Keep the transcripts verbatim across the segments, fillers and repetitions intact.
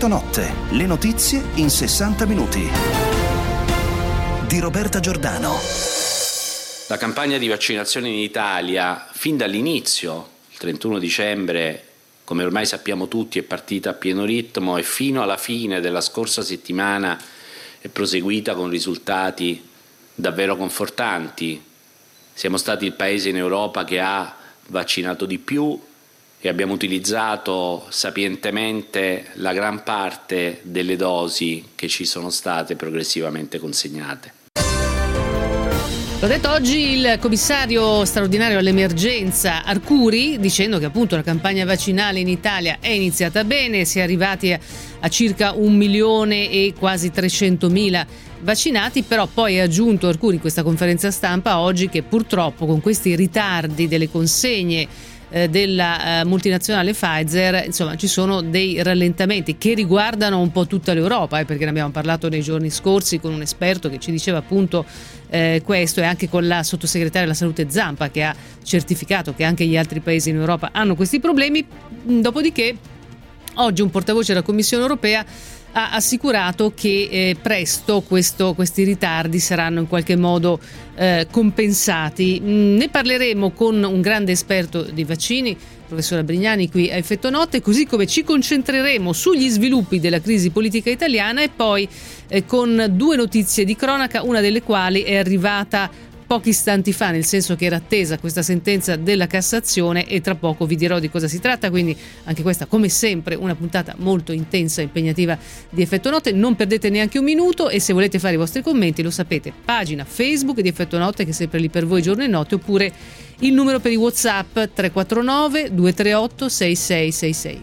Effetto Notte, le notizie in sessanta minuti. Di Roberta Giordano. La campagna di vaccinazione in Italia, fin dall'inizio, il trentuno dicembre, come ormai sappiamo tutti, è partita a pieno ritmo e fino alla fine della scorsa settimana è proseguita con risultati davvero confortanti. Siamo stati il paese in Europa che ha vaccinato di più e abbiamo utilizzato sapientemente la gran parte delle dosi che ci sono state progressivamente consegnate. L'ho detto oggi il commissario straordinario all'emergenza Arcuri, dicendo che appunto la campagna vaccinale in Italia è iniziata bene, si è arrivati a, a circa un milione e quasi trecentomila vaccinati, però poi ha aggiunto Arcuri in questa conferenza stampa oggi che purtroppo con questi ritardi delle consegne della uh, multinazionale Pfizer, insomma, ci sono dei rallentamenti che riguardano un po' tutta l'Europa, eh, perché ne abbiamo parlato nei giorni scorsi con un esperto che ci diceva appunto eh, questo, e anche con la sottosegretaria della salute Zampa, che ha certificato che anche gli altri paesi in Europa hanno questi problemi. Dopodiché oggi un portavoce della Commissione europea ha assicurato che eh, presto questo, questi ritardi saranno in qualche modo eh, compensati. Mm, ne parleremo con un grande esperto di vaccini, il professor Brignani, qui a Effetto Notte, così come ci concentreremo sugli sviluppi della crisi politica italiana e poi eh, con due notizie di cronaca, una delle quali è arrivata pochi istanti fa, nel senso che era attesa questa sentenza della Cassazione, e tra poco vi dirò di cosa si tratta. Quindi anche questa, come sempre, una puntata molto intensa e impegnativa di Effetto Notte. Non perdete neanche un minuto, e se volete fare i vostri commenti lo sapete, pagina Facebook di Effetto Notte, che è sempre lì per voi giorno e notte, oppure il numero per i WhatsApp tre quattro nove due tre otto sei sei sei sei.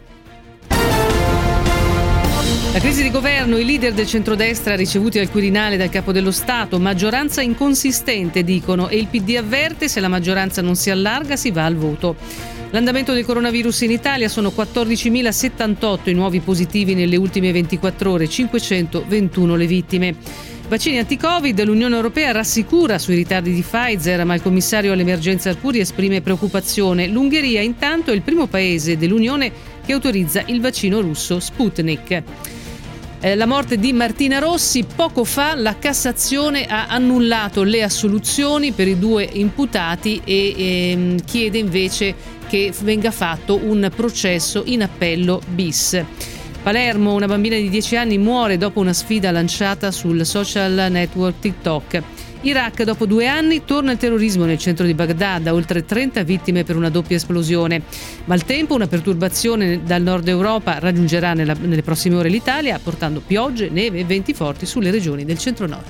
La crisi di governo, i leader del centrodestra ricevuti al Quirinale dal Capo dello Stato, maggioranza inconsistente dicono, e il P D avverte: se la maggioranza non si allarga si va al voto. L'andamento del coronavirus in Italia: sono quattordicimilasettantotto i nuovi positivi nelle ultime ventiquattro ore, cinquecentoventuno le vittime. Vaccini anti-Covid, l'Unione Europea rassicura sui ritardi di Pfizer, ma il commissario all'emergenza Arcuri esprime preoccupazione. L'Ungheria intanto è il primo paese dell'Unione che autorizza il vaccino russo Sputnik. La morte di Martina Rossi: poco fa la Cassazione ha annullato le assoluzioni per i due imputati e ehm, chiede invece che venga fatto un processo in appello bis. Palermo, una bambina di dieci anni muore dopo una sfida lanciata sul social network TikTok. Iraq, dopo due anni, torna il terrorismo nel centro di Baghdad, oltre trenta vittime per una doppia esplosione. Maltempo, una perturbazione dal nord Europa raggiungerà nella, nelle prossime ore l'Italia, portando piogge, neve e venti forti sulle regioni del centro-nord.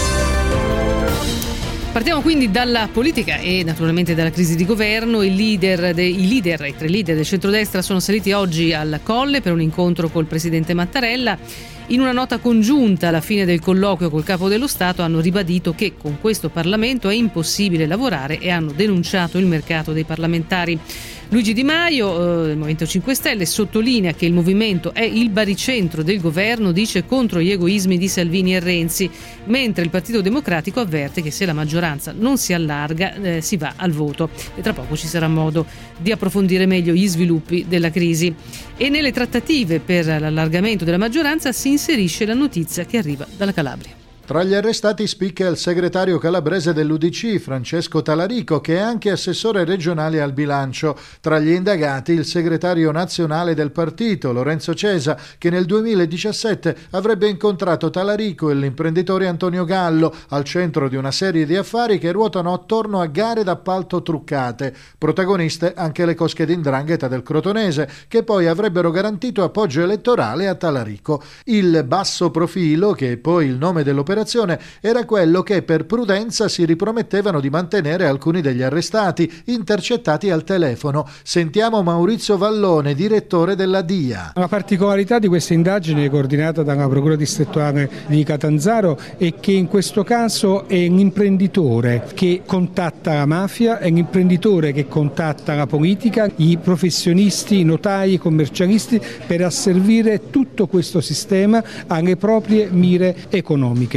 Partiamo quindi dalla politica e naturalmente dalla crisi di governo. I leader, de, i leader, i tre leader del centrodestra sono saliti oggi al Colle per un incontro col presidente Mattarella. In una nota congiunta alla fine del colloquio col Capo dello Stato hanno ribadito che con questo Parlamento è impossibile lavorare e hanno denunciato il mercato dei parlamentari. Luigi Di Maio, eh, del Movimento cinque Stelle, sottolinea che il movimento è il baricentro del governo, dice, contro gli egoismi di Salvini e Renzi, mentre il Partito Democratico avverte che se la maggioranza non si allarga eh, si va al voto. E tra poco ci sarà modo di approfondire meglio gli sviluppi della crisi. E nelle trattative per l'allargamento della maggioranza si inserisce la notizia che arriva dalla Calabria. Tra gli arrestati spicca il segretario calabrese dell'U D C, Francesco Talarico, che è anche assessore regionale al bilancio. Tra gli indagati il segretario nazionale del partito, Lorenzo Cesa, che nel duemiladiciassette avrebbe incontrato Talarico e l'imprenditore Antonio Gallo al centro di una serie di affari che ruotano attorno a gare d'appalto truccate. Protagoniste anche le cosche di 'ndrangheta del Crotonese, che poi avrebbero garantito appoggio elettorale a Talarico. Il basso profilo, che è poi il nome dell'operazione, era quello che per prudenza si ripromettevano di mantenere alcuni degli arrestati, intercettati al telefono. Sentiamo Maurizio Vallone, direttore della D I A. La particolarità di questa indagine, coordinata dalla Procura distrettuale di Catanzaro, è che in questo caso è un imprenditore che contatta la mafia, è un imprenditore che contatta la politica, i professionisti, i notai, i commercialisti, per asservire tutto questo sistema alle proprie mire economiche.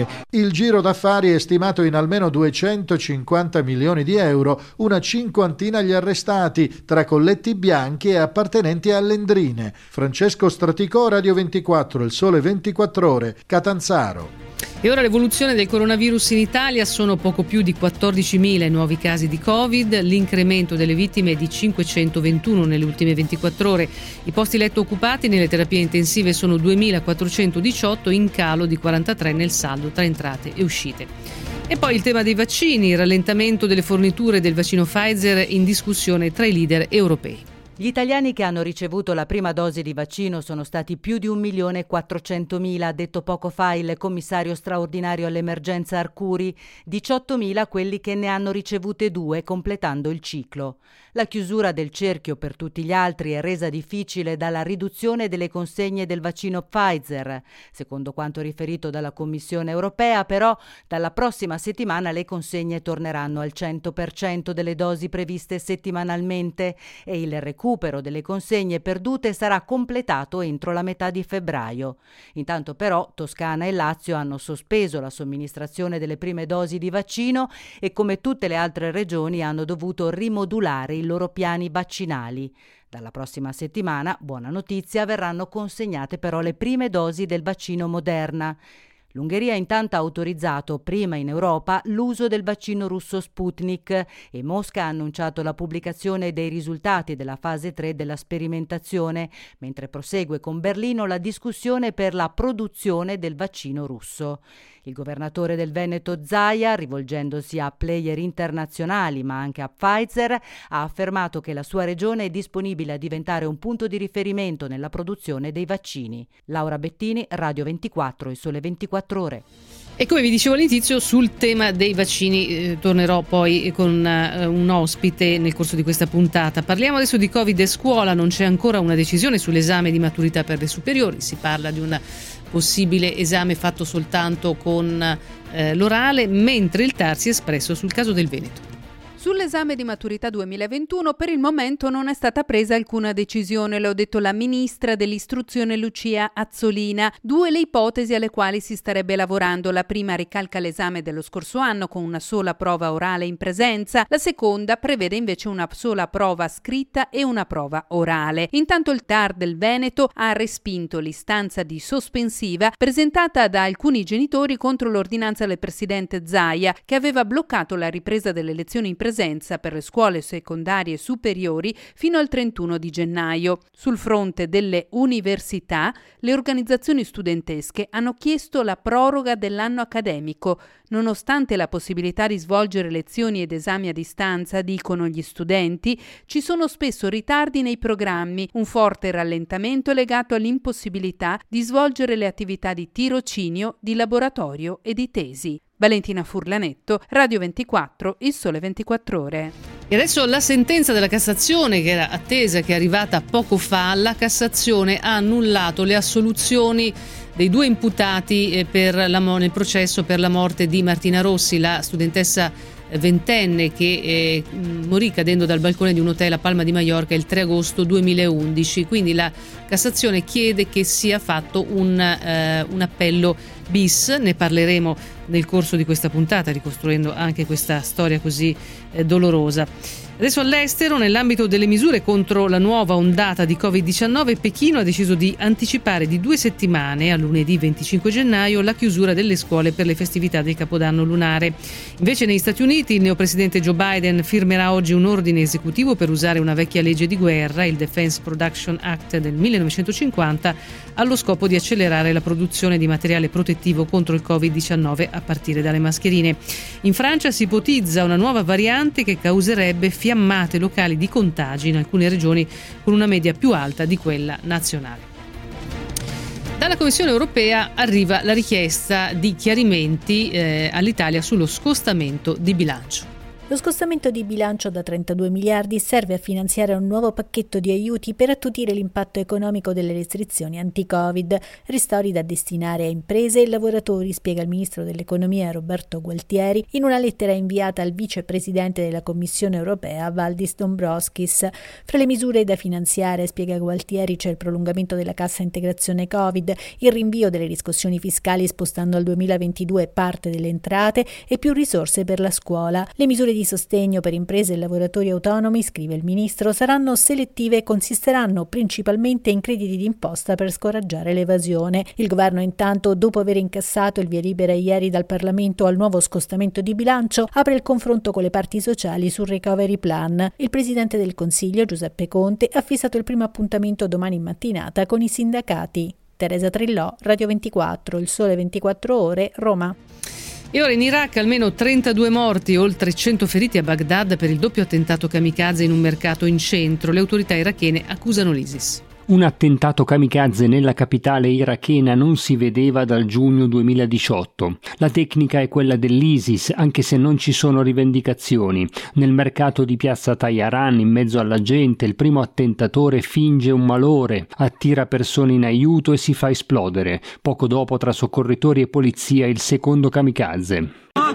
Italie. Il giro d'affari è stimato in almeno duecentocinquanta milioni di euro, una cinquantina gli arrestati, tra colletti bianchi e appartenenti alle Endrine. Francesco Straticò, Radio ventiquattro, Il Sole ventiquattro Ore, Catanzaro. E ora l'evoluzione del coronavirus in Italia: sono poco più di quattordicimila i nuovi casi di Covid, l'incremento delle vittime è di cinquecentoventuno nelle ultime ventiquattro ore, i posti letto occupati nelle terapie intensive sono duemilaquattrocentodiciotto, in calo di quarantatré nel saldo tra entrate e uscite. E poi il tema dei vaccini, il rallentamento delle forniture del vaccino Pfizer in discussione tra i leader europei. Gli italiani che hanno ricevuto la prima dose di vaccino sono stati più di un milione e quattrocentomila, ha detto poco fa il commissario straordinario all'emergenza Arcuri, diciottomila quelli che ne hanno ricevute due, completando il ciclo. La chiusura del cerchio per tutti gli altri è resa difficile dalla riduzione delle consegne del vaccino Pfizer. Secondo quanto riferito dalla Commissione europea, però, dalla prossima settimana le consegne torneranno al cento per cento delle dosi previste settimanalmente e il recupero Il recupero delle consegne perdute sarà completato entro la metà di febbraio. Intanto però Toscana e Lazio hanno sospeso la somministrazione delle prime dosi di vaccino e, come tutte le altre regioni, hanno dovuto rimodulare i loro piani vaccinali. Dalla prossima settimana, buona notizia, verranno consegnate però le prime dosi del vaccino Moderna. L'Ungheria intanto ha autorizzato, prima in Europa, l'uso del vaccino russo Sputnik e Mosca ha annunciato la pubblicazione dei risultati della fase tre della sperimentazione, mentre prosegue con Berlino la discussione per la produzione del vaccino russo. Il governatore del Veneto Zaia, rivolgendosi a player internazionali ma anche a Pfizer, ha affermato che la sua regione è disponibile a diventare un punto di riferimento nella produzione dei vaccini. Laura Bettini, Radio ventiquattro, Il Sole ventiquattro Ore. E come vi dicevo all'inizio, sul tema dei vaccini eh, tornerò poi con eh, un ospite nel corso di questa puntata. Parliamo adesso di Covid e scuola. Non c'è ancora una decisione sull'esame di maturità per le superiori. Si parla di un possibile esame fatto soltanto con eh, l'orale, mentre il T A R si è espresso sul caso del Veneto. Sull'esame di maturità duemilaventuno per il momento non è stata presa alcuna decisione, lo ha detto la ministra dell'istruzione Lucia Azzolina. Due le ipotesi alle quali si starebbe lavorando. La prima ricalca l'esame dello scorso anno con una sola prova orale in presenza, la seconda prevede invece una sola prova scritta e una prova orale. Intanto il T A R del Veneto ha respinto l'istanza di sospensiva presentata da alcuni genitori contro l'ordinanza del presidente Zaia, che aveva bloccato la ripresa delle lezioni in presenza per le scuole secondarie superiori fino al trentuno di gennaio. Sul fronte delle università, le organizzazioni studentesche hanno chiesto la proroga dell'anno accademico. Nonostante la possibilità di svolgere lezioni ed esami a distanza, dicono gli studenti, ci sono spesso ritardi nei programmi. Un forte rallentamento è legato all'impossibilità di svolgere le attività di tirocinio, di laboratorio e di tesi. Valentina Furlanetto, Radio ventiquattro, Il Sole ventiquattro Ore. E adesso la sentenza della Cassazione, che era attesa, che è arrivata poco fa. La Cassazione ha annullato le assoluzioni dei due imputati per la, nel processo per la morte di Martina Rossi, la studentessa ventenne che eh, morì cadendo dal balcone di un hotel a Palma di Mallorca il tre agosto duemilaundici. Quindi la Cassazione chiede che sia fatto un, eh, un appello bis. Ne parleremo nel corso di questa puntata, ricostruendo anche questa storia così eh, dolorosa. Adesso all'estero, nell'ambito delle misure contro la nuova ondata di covid diciannove, Pechino ha deciso di anticipare di due settimane, a lunedì venticinque gennaio, la chiusura delle scuole per le festività del Capodanno lunare. Invece negli Stati Uniti il neopresidente Joe Biden firmerà oggi un ordine esecutivo per usare una vecchia legge di guerra, il Defense Production Act del millenovecentocinquanta, allo scopo di accelerare la produzione di materiale protettivo contro il covid diciannove a partire dalle mascherine. In Francia si ipotizza una nuova variante che causerebbe fiammate locali di contagi in alcune regioni con una media più alta di quella nazionale. Dalla Commissione europea arriva la richiesta di chiarimenti eh, all'Italia sullo scostamento di bilancio. Lo scostamento di bilancio da trentadue miliardi serve a finanziare un nuovo pacchetto di aiuti per attutire l'impatto economico delle restrizioni anti-Covid, ristori da destinare a imprese e lavoratori, spiega il ministro dell'economia Roberto Gualtieri in una lettera inviata al vicepresidente della Commissione europea Valdis Dombrovskis. Fra le misure da finanziare, spiega Gualtieri, c'è il prolungamento della cassa integrazione Covid, il rinvio delle riscossioni fiscali spostando al duemilaventidue parte delle entrate e più risorse per la scuola. Le misure di sostegno per imprese e lavoratori autonomi, scrive il ministro, saranno selettive e consisteranno principalmente in crediti d'imposta per scoraggiare l'evasione. Il governo intanto, dopo aver incassato il via libera ieri dal Parlamento al nuovo scostamento di bilancio, apre il confronto con le parti sociali sul recovery plan. Il presidente del Consiglio, Giuseppe Conte, ha fissato il primo appuntamento domani mattinata con i sindacati. Teresa Trillò, Radio ventiquattro, Il Sole ventiquattro Ore, Roma. E ora in Iraq almeno trentadue morti, oltre cento feriti a Baghdad per il doppio attentato kamikaze in un mercato in centro. Le autorità irachene accusano l'ISIS. Un attentato kamikaze nella capitale irachena non si vedeva dal giugno duemiladiciotto. La tecnica è quella dell'ISIS, anche se non ci sono rivendicazioni. Nel mercato di piazza Tayaran, in mezzo alla gente, il primo attentatore finge un malore, attira persone in aiuto e si fa esplodere. Poco dopo, tra soccorritori e polizia, il secondo kamikaze.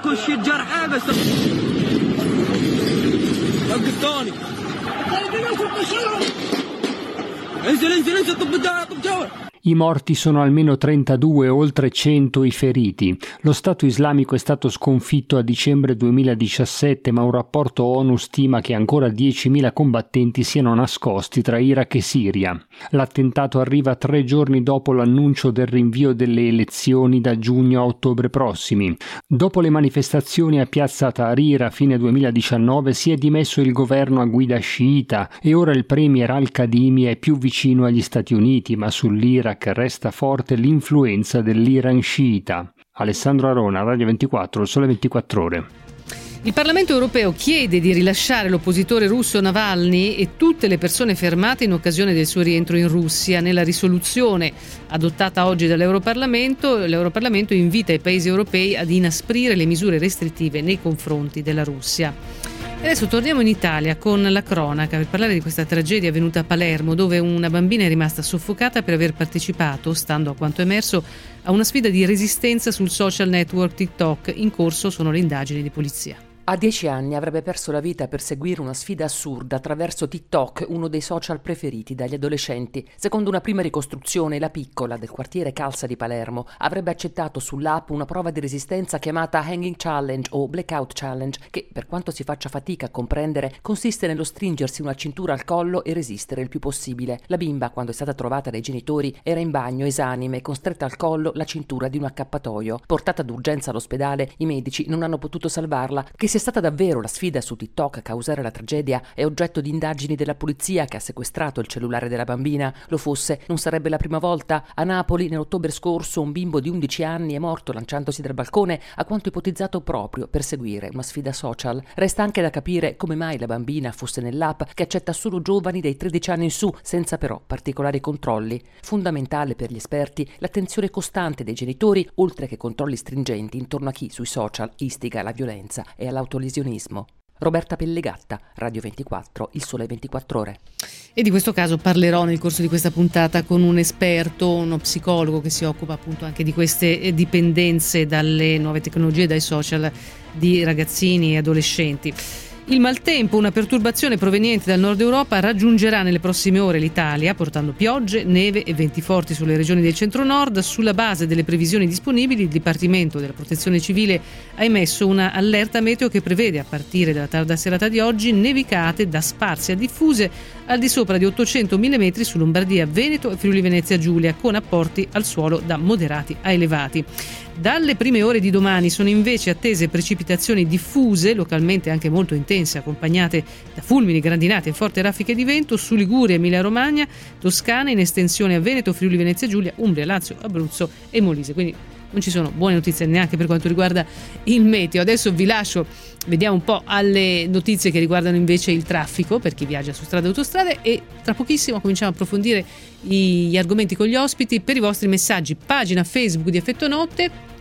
I morti sono almeno trentadue, oltre cento i feriti. Lo Stato islamico è stato sconfitto a dicembre duemiladiciassette, ma un rapporto ONU stima che ancora diecimila combattenti siano nascosti tra Iraq e Siria. L'attentato arriva tre giorni dopo l'annuncio del rinvio delle elezioni da giugno a ottobre prossimi. Dopo le manifestazioni a piazza Tahrir a fine duemiladiciannove si è dimesso il governo a guida sciita e ora il premier al-Kadhimi è più vicino agli Stati Uniti, ma sull'Iraq resta forte l'influenza dell'Iran sciita. Alessandro Arona, Radio ventiquattro, Il Sole ventiquattro Ore. Il Parlamento europeo chiede di rilasciare l'oppositore russo Navalny e tutte le persone fermate in occasione del suo rientro in Russia. Nella risoluzione adottata oggi dall'Europarlamento, l'Europarlamento invita i paesi europei ad inasprire le misure restrittive nei confronti della Russia. Adesso torniamo in Italia con la cronaca per parlare di questa tragedia avvenuta a Palermo, dove una bambina è rimasta soffocata per aver partecipato, stando a quanto emerso, a una sfida di resistenza sul social network TikTok. In corso sono le indagini di polizia. A dieci anni avrebbe perso la vita per seguire una sfida assurda attraverso TikTok, uno dei social preferiti dagli adolescenti. Secondo una prima ricostruzione, la piccola del quartiere Calza di Palermo avrebbe accettato sull'app una prova di resistenza chiamata Hanging Challenge o Blackout Challenge, che, per quanto si faccia fatica a comprendere, consiste nello stringersi una cintura al collo e resistere il più possibile. La bimba, quando è stata trovata dai genitori, era in bagno, esanime, con stretta al collo la cintura di un accappatoio. Portata d'urgenza all'ospedale, i medici non hanno potuto salvarla. Che sia stata davvero la sfida su TikTok a causare la tragedia è oggetto di indagini della polizia, che ha sequestrato il cellulare della bambina. Lo fosse, non sarebbe la prima volta. A Napoli, nell'ottobre scorso, un bimbo di undici anni è morto lanciandosi dal balcone, a quanto ipotizzato proprio per seguire una sfida social. Resta anche da capire come mai la bambina fosse nell'app, che accetta solo giovani dai tredici anni in su, senza però particolari controlli. Fondamentale per gli esperti l'attenzione costante dei genitori, oltre che controlli stringenti intorno a chi sui social istiga alla violenza e all'autolesionismo. Roberta Pellegatta, Radio ventiquattro, Il Sole ventiquattro Ore. E di questo caso parlerò nel corso di questa puntata con un esperto, uno psicologo che si occupa appunto anche di queste dipendenze dalle nuove tecnologie, dai social, di ragazzini e adolescenti. Il maltempo, una perturbazione proveniente dal nord Europa, raggiungerà nelle prossime ore l'Italia, portando piogge, neve e venti forti sulle regioni del centro-nord. Sulla base delle previsioni disponibili, il Dipartimento della Protezione Civile ha emesso una allerta meteo che prevede, a partire dalla tarda serata di oggi, nevicate da sparse a diffuse al di sopra di ottocento millimetri su Lombardia, Veneto e Friuli Venezia Giulia, con apporti al suolo da moderati a elevati. Dalle prime ore di domani sono invece attese precipitazioni diffuse, localmente anche molto intense, accompagnate da fulmini, grandinate e forti raffiche di vento su Liguria, Emilia-Romagna, Toscana, in estensione a Veneto, Friuli Venezia Giulia, Umbria, Lazio, Abruzzo e Molise. Quindi non ci sono buone notizie neanche per quanto riguarda il meteo. Adesso vi lascio, vediamo un po' alle notizie che riguardano invece il traffico per chi viaggia su strade e autostrade, e tra pochissimo cominciamo a approfondire gli argomenti con gli ospiti. Per i vostri messaggi, pagina Facebook di Effetto Notte,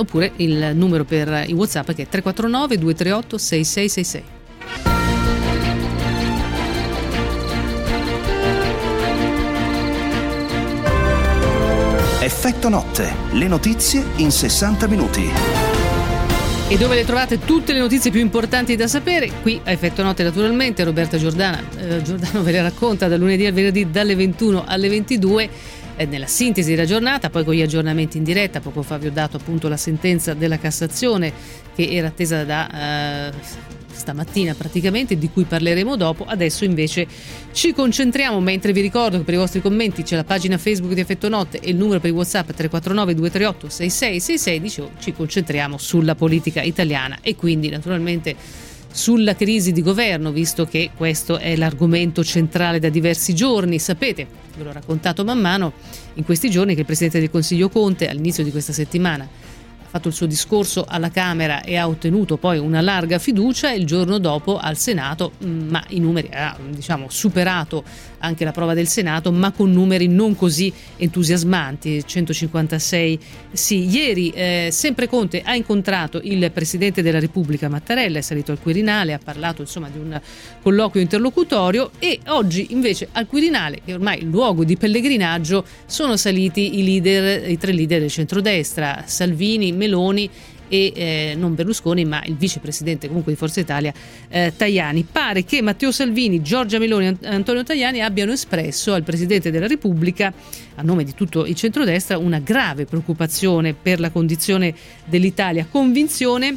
oppure il numero per i WhatsApp che è tre quattro nove due tre otto sei sei sei sei. Effetto notte, le notizie in sessanta minuti. E dove le trovate tutte le notizie più importanti da sapere? Qui a Effetto Notte naturalmente, Roberta Giordana, eh, Giordano ve le racconta dal lunedì al venerdì dalle ventuno alle ventidue eh, nella sintesi della giornata, poi con gli aggiornamenti in diretta. Poco fa vi ho dato appunto la sentenza della Cassazione che era attesa da eh, stamattina praticamente, di cui parleremo dopo. Adesso invece ci concentriamo, mentre vi ricordo che per i vostri commenti c'è la pagina Facebook di Effetto Notte e il numero per i WhatsApp tre quattro nove due tre otto sei sei sei sei. Dicevo, ci concentriamo sulla politica italiana e quindi naturalmente sulla crisi di governo, visto che questo è l'argomento centrale da diversi giorni. Sapete, ve l'ho raccontato man mano in questi giorni, che il Presidente del Consiglio Conte all'inizio di questa settimana ha fatto il suo discorso alla Camera e ha ottenuto poi una larga fiducia, e il giorno dopo al Senato, ma i numeri ha diciamo superato anche la prova del Senato, ma con numeri non così entusiasmanti, centocinquantasei sì. Ieri eh, sempre Conte ha incontrato il Presidente della Repubblica Mattarella, è salito al Quirinale, ha parlato insomma di un colloquio interlocutorio, e oggi invece al Quirinale, che è ormai luogo di pellegrinaggio, sono saliti i leader, i tre leader del centrodestra, Salvini, Meloni e eh, non Berlusconi, ma il vicepresidente comunque di Forza Italia, eh, Tajani. Pare che Matteo Salvini, Giorgia Meloni e Antonio Tajani abbiano espresso al Presidente della Repubblica, a nome di tutto il centrodestra, una grave preoccupazione per la condizione dell'Italia, convinzione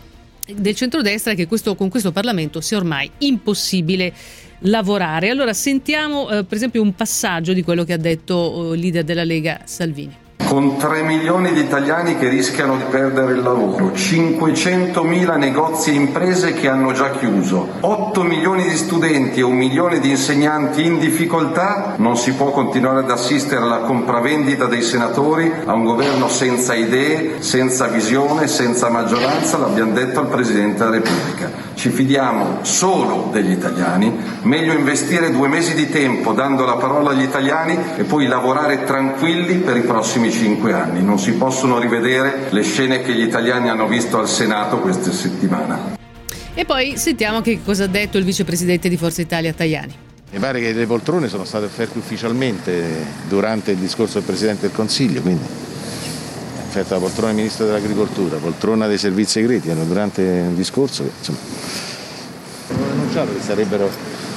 del centrodestra che questo, con questo Parlamento sia ormai impossibile lavorare. Allora sentiamo eh, per esempio un passaggio di quello che ha detto il leader della Lega Salvini. Con tre milioni di italiani che rischiano di perdere il lavoro, cinquecentomila negozi e imprese che hanno già chiuso, otto milioni di studenti e un milione di insegnanti in difficoltà, non si può continuare ad assistere alla compravendita dei senatori, a un governo senza idee, senza visione, senza maggioranza, l'abbiamo detto al Presidente della Repubblica. Ci fidiamo solo degli italiani, meglio investire due mesi di tempo dando la parola agli italiani e poi lavorare tranquilli per i prossimi cinque anni. Non si possono rivedere le scene che gli italiani hanno visto al Senato questa settimana. E poi sentiamo che cosa ha detto il vicepresidente di Forza Italia Tajani. Mi pare che le poltrone sono state offerte ufficialmente durante il discorso del Presidente del Consiglio, quindi offerta la poltrona del Ministro dell'Agricoltura, poltrona dei servizi segreti, durante il discorso, insomma, ho annunciato che sarebbero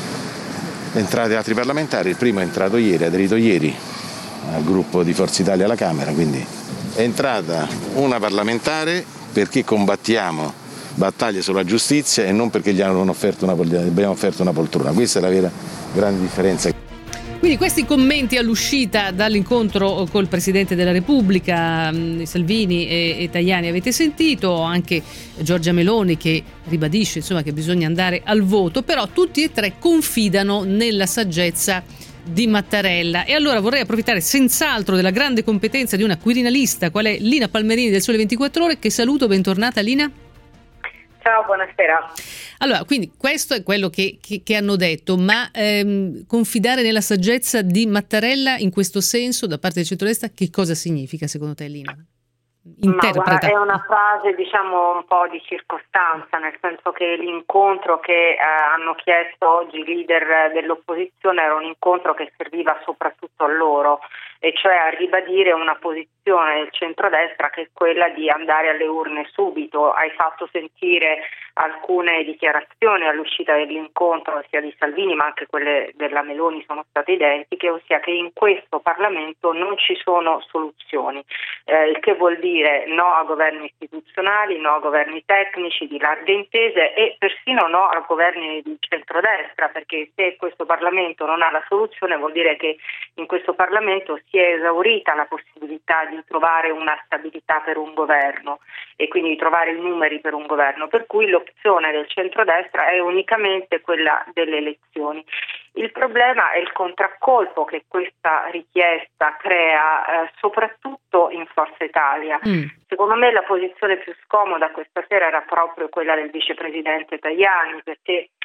entrati altri parlamentari. Il primo è entrato ieri, ha aderito ieri al gruppo di Forza Italia alla Camera, quindi è entrata una parlamentare perché combattiamo battaglie sulla giustizia e non perché gli hanno offerto una, abbiamo offerto una poltrona. Questa è la vera grande differenza. Quindi questi commenti all'uscita dall'incontro col Presidente della Repubblica, Salvini e, e Tajani avete sentito, anche Giorgia Meloni che ribadisce insomma che bisogna andare al voto, però tutti e tre confidano nella saggezza di Mattarella. E allora vorrei approfittare senz'altro della grande competenza di una quirinalista, qual è Lina Palmerini del Sole ventiquattro Ore, che saluto. Bentornata Lina. Ciao, buonasera. Allora, quindi questo è quello che, che, che hanno detto, ma ehm, confidare nella saggezza di Mattarella in questo senso da parte del centrodestra, che cosa significa secondo te, Lina? Interpreta. Ma guarda, è una frase diciamo un po' di circostanza, nel senso che l'incontro che eh, hanno chiesto oggi i leader dell'opposizione era un incontro che serviva soprattutto a loro, e cioè a ribadire una posizione del centrodestra che è quella di andare alle urne subito. Hai fatto sentire alcune dichiarazioni all'uscita dell'incontro sia di Salvini ma anche quelle della Meloni sono state identiche, ossia che in questo Parlamento non ci sono soluzioni, eh, il che vuol dire no a governi istituzionali, no a governi tecnici di larghe intese e persino no a governi di centrodestra, perché se questo Parlamento non ha la soluzione vuol dire che in questo Parlamento si è esaurita la possibilità di trovare una stabilità per un governo e quindi di trovare i numeri per un governo, per cui l'opzione del centrodestra è unicamente quella delle elezioni. Il problema è il contraccolpo che questa richiesta crea eh, soprattutto in Forza Italia. Mm. Secondo me la posizione più scomoda questa sera era proprio quella del vicepresidente Tajani, perché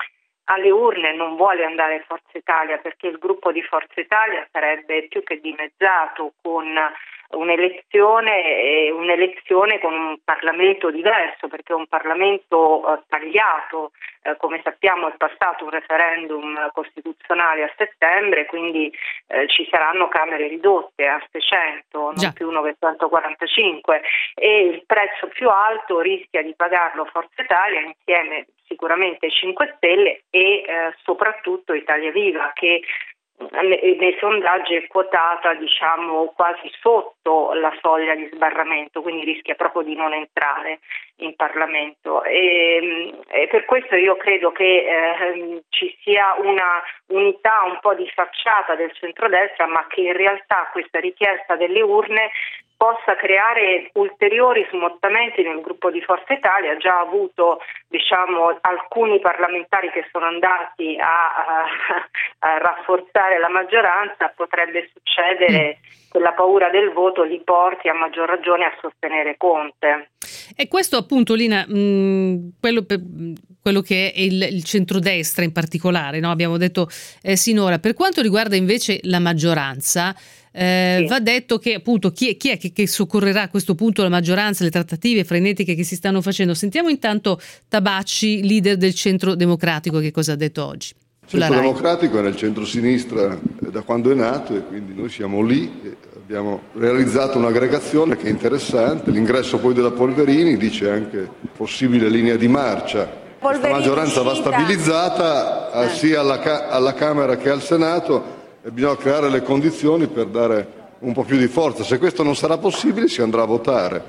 alle urne non vuole andare Forza Italia, perché il gruppo di Forza Italia sarebbe più che dimezzato con un'elezione, un'elezione con un Parlamento diverso, perché è un Parlamento eh, tagliato, eh, come sappiamo è passato un referendum costituzionale a settembre, quindi eh, ci saranno Camere ridotte a seicento, non Già. più novecentoquarantacinque, e il prezzo più alto rischia di pagarlo Forza Italia insieme sicuramente ai cinque Stelle e eh, soprattutto Italia Viva, che nei sondaggi è quotata diciamo quasi sotto la soglia di sbarramento, quindi rischia proprio di non entrare in Parlamento, e, e per questo io credo che eh, ci sia una unità un po' di facciata del centrodestra, ma che in realtà questa richiesta delle urne possa creare ulteriori smottamenti nel gruppo di Forza Italia. Ha già avuto diciamo alcuni parlamentari che sono andati a, a, a rafforzare la maggioranza, potrebbe succedere mm. che la paura del voto li porti a maggior ragione a sostenere Conte. E questo appunto, Lina, mh, quello, per, quello che è il, il centrodestra in particolare, no? Abbiamo detto eh, sinora. Per quanto riguarda invece la maggioranza, Eh, sì. va detto che appunto chi è, chi è che, che soccorrerà a questo punto la maggioranza, le trattative frenetiche che si stanno facendo. Sentiamo intanto Tabacci, leader del Centro Democratico, che cosa ha detto oggi. Il Centro Democratico è nel centro-sinistra da quando è nato, e quindi noi siamo lì, e abbiamo realizzato un'aggregazione che è interessante. L'ingresso poi della Polverini dice anche possibile linea di marcia. Questa maggioranza va stabilizzata eh. sia alla, alla Camera che al Senato, e bisogna creare le condizioni per dare un po' più di forza. Se questo non sarà possibile si andrà a votare.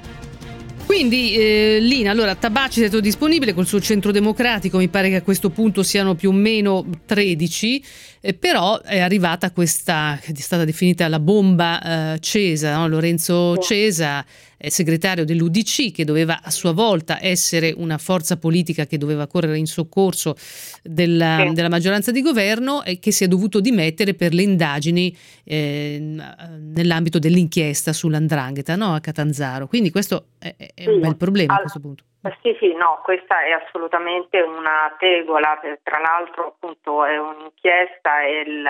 Quindi eh, Lina, allora Tabacci è stato disponibile col suo Centro Democratico, mi pare che a questo punto siano più o meno tredici, eh, però è arrivata questa, che è stata definita la bomba eh, Cesa, no? Lorenzo Cesa, eh, segretario dell'U D C, che doveva a sua volta essere una forza politica che doveva correre in soccorso della, sì. della maggioranza di governo, e che si è dovuto dimettere per le indagini eh, nell'ambito dell'inchiesta sull'Andrangheta, no? A Catanzaro. Quindi questo è, è un bel problema a questo punto. Sì, sì, no, questa è assolutamente una tegola, tra l'altro appunto è un'inchiesta il,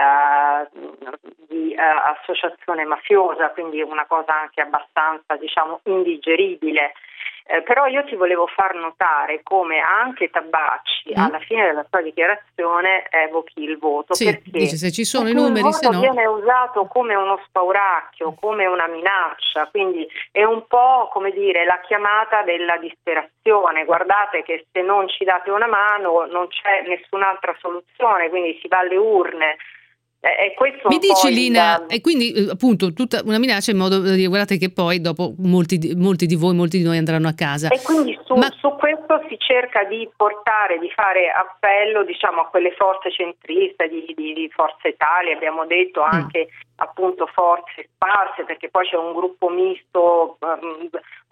di uh, associazione mafiosa, quindi una cosa anche abbastanza, diciamo, indigeribile. Eh, però io ti volevo far notare come anche Tabacci mm. alla fine della sua dichiarazione evochi il voto, sì, perché dice, se ci sono i numeri, se no viene usato come uno spauracchio, come una minaccia, quindi è un po' come dire la chiamata della disperazione. Guardate che se non ci date una mano non c'è nessun'altra soluzione, quindi si va alle urne. E questo mi dici il... Lina, e quindi appunto tutta una minaccia in modo di dire guardate che poi dopo molti, molti di voi, molti di noi andranno a casa. E quindi su, Ma... su questo si cerca di portare, di fare appello diciamo a quelle forze centriste di, di, di Forza Italia, abbiamo detto anche mm. appunto forze sparse, perché poi c'è un gruppo misto um,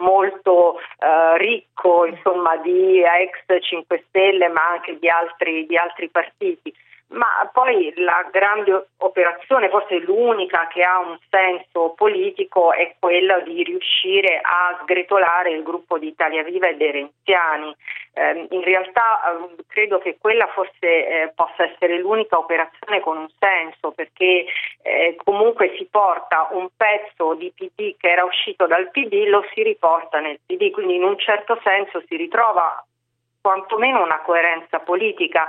molto uh, ricco insomma di ex cinque Stelle ma anche di altri, di altri partiti. Ma poi la grande operazione, forse l'unica che ha un senso politico, è quella di riuscire a sgretolare il gruppo di Italia Viva e dei renziani. Eh, in realtà eh, credo che quella forse eh, possa essere l'unica operazione con un senso, perché eh, comunque si porta un pezzo di P D che era uscito dal P D, lo si riporta nel P D, quindi in un certo senso si ritrova quantomeno una coerenza politica.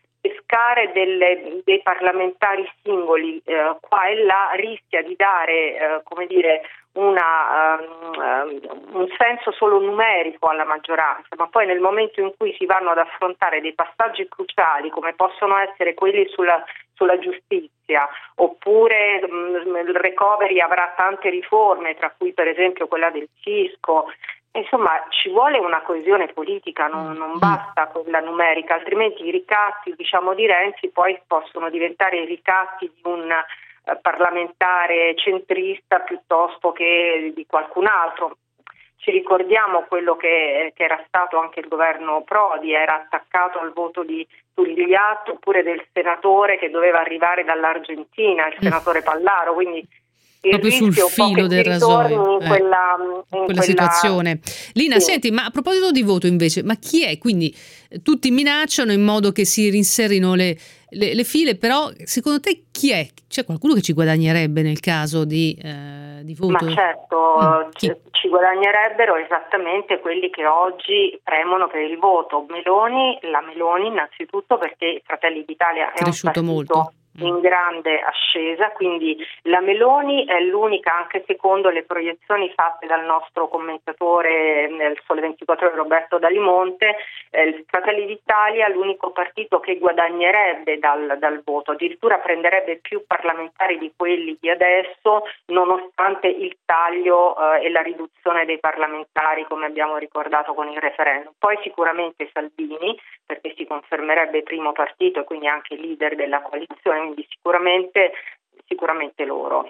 Pescare delle, dei parlamentari singoli eh, qua e là rischia di dare eh, come dire una, um, un senso solo numerico alla maggioranza, ma poi nel momento in cui si vanno ad affrontare dei passaggi cruciali come possono essere quelli sulla, sulla giustizia, oppure um, il recovery avrà tante riforme, tra cui per esempio quella del fisco. Insomma, ci vuole una coesione politica, non, non basta quella numerica, altrimenti i ricatti, diciamo, di Renzi poi possono diventare i ricatti di un uh, parlamentare centrista piuttosto che di qualcun altro. Ci ricordiamo quello che, che era stato anche il governo Prodi, era attaccato al voto di Tugliatto, oppure del senatore che doveva arrivare dall'Argentina, il senatore Pallaro, quindi proprio sul filo del rasoio in quella, eh, in quella, quella situazione. Lina, sì. Senti, ma a proposito di voto invece, ma chi è? Quindi tutti minacciano in modo che si rinserino le, le, le file, però secondo te chi è? C'è qualcuno che ci guadagnerebbe nel caso di, eh, di voto? Ma certo, mm, chi? ci guadagnerebbero esattamente quelli che oggi premono per il voto. Meloni, la Meloni innanzitutto perché Fratelli d'Italia è cresciuto un partito molto in grande ascesa, quindi la Meloni è l'unica, anche secondo le proiezioni fatte dal nostro commentatore nel Sole ventiquattro Ore Roberto Dalimonte, eh, il Fratelli d'Italia è l'unico partito che guadagnerebbe dal, dal voto, addirittura prenderebbe più parlamentari di quelli di adesso, nonostante il taglio eh, e la riduzione dei parlamentari, come abbiamo ricordato con il referendum. Poi sicuramente Salvini, perché si confermerebbe primo partito e quindi anche leader della coalizione, quindi sicuramente, sicuramente loro.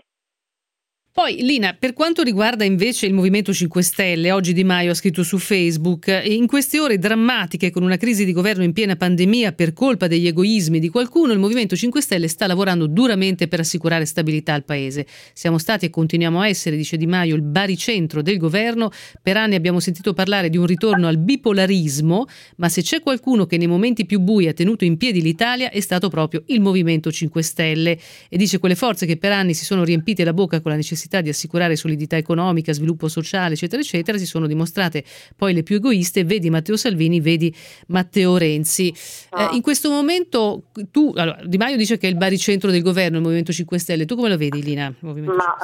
Poi Lina, per quanto riguarda invece il Movimento cinque Stelle, oggi Di Maio ha scritto su Facebook: in queste ore drammatiche con una crisi di governo in piena pandemia per colpa degli egoismi di qualcuno, il Movimento cinque Stelle sta lavorando duramente per assicurare stabilità al Paese. Siamo stati e continuiamo a essere, dice Di Maio, il baricentro del governo. Per anni abbiamo sentito parlare di un ritorno al bipolarismo, ma se c'è qualcuno che nei momenti più bui ha tenuto in piedi l'Italia è stato proprio il Movimento cinque Stelle. E dice: quelle forze che per anni si sono riempite la bocca con la necessità di assicurare solidità economica, sviluppo sociale, eccetera, eccetera, si sono dimostrate poi le più egoiste. Vedi Matteo Salvini, vedi Matteo Renzi. Ah. Eh, in questo momento tu, allora, Di Maio dice che è il baricentro del governo, il Movimento cinque Stelle. Tu come lo vedi, Lina? Ma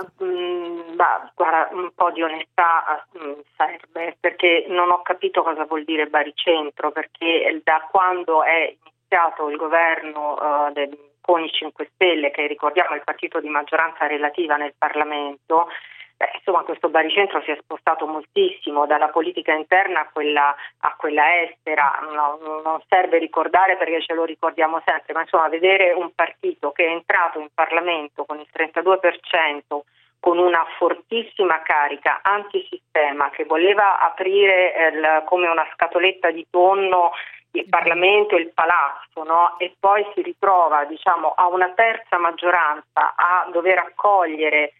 mh, bah, guarda, un po' di onestà mh, serve, perché non ho capito cosa vuol dire baricentro, perché da quando è iniziato il governo uh, del con i cinque Stelle, che ricordiamo è il partito di maggioranza relativa nel Parlamento, beh, insomma questo baricentro si è spostato moltissimo dalla politica interna a quella, a quella estera. No, non serve ricordare perché ce lo ricordiamo sempre, ma insomma vedere un partito che è entrato in Parlamento con il trentadue per cento, con una fortissima carica antisistema, che voleva aprire il, come una scatoletta di tonno il Parlamento e il Palazzo, no? E poi si ritrova, diciamo, a una terza maggioranza a dover accogliere